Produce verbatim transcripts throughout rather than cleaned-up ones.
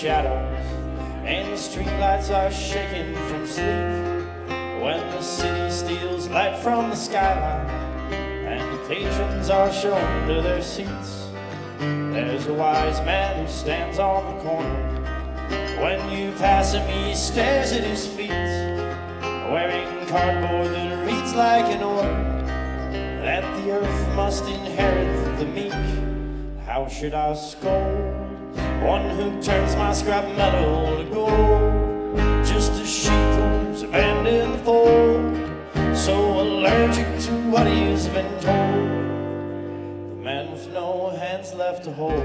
shadows, and the streetlights are shaking from sleep. When the city steals light from the skyline, and the patrons are shown to their seats, there's a wise man who stands on the corner. When you pass him, he stares at his feet, wearing cardboard that reads like an order that the earth must inherit the meek. How should I scold one who turns my scrap metal to gold? Just a sheep who's abandoned the fold, so allergic to what he's been told. The man with no hands left to hold.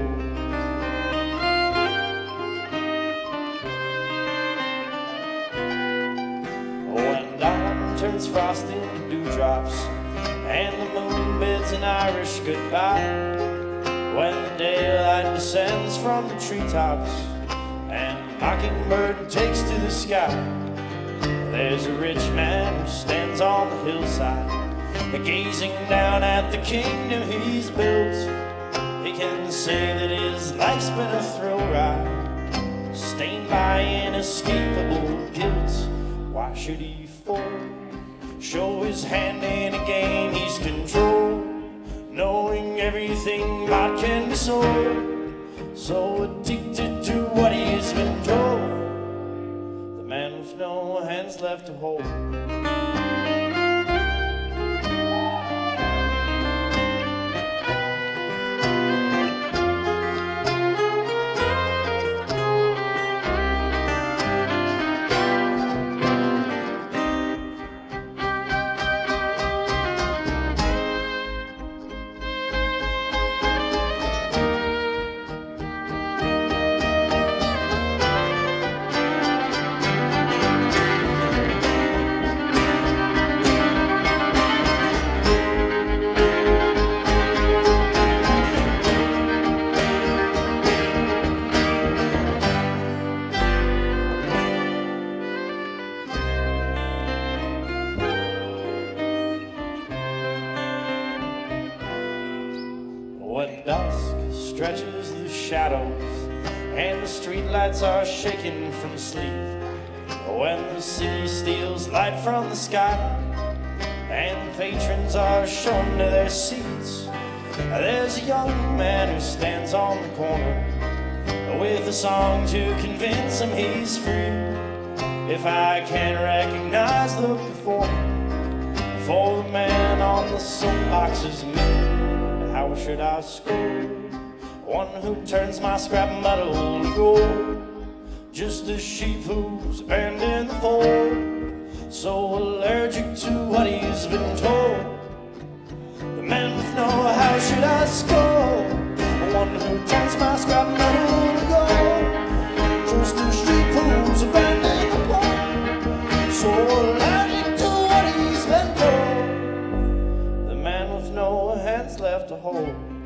When dawn turns frost into dewdrops, and the moon bids an Irish goodbye, when the daylight descends from the treetops, and the mockingbird takes to the sky, there's a rich man who stands on the hillside, gazing down at the kingdom he's built. He can say that his life's been a thrill ride, stained by inescapable guilt. Why should he fold? Show his hand in a game he's controlled, knowing everything God can be sold, so addicted to what he's been told. The man with no hands left to hold. When dusk stretches the shadows, and the streetlights are shaking from sleep, when the city steals light from the sky, and the patrons are shown to their seats, there's a young man who stands on the corner with a song to convince him he's free. If I can't recognize the performer, for the man on the soapbox is me, how should I scold one who turns my scrap metal to gold? Just a sheep who's abandoned the fold, so allergic to what he's been told. The man with no how should I scold one who turns my scrap metal to gold? Just a sheep who's abandoned the fold, so allergic to what he's been told. The man with no hands left to hold.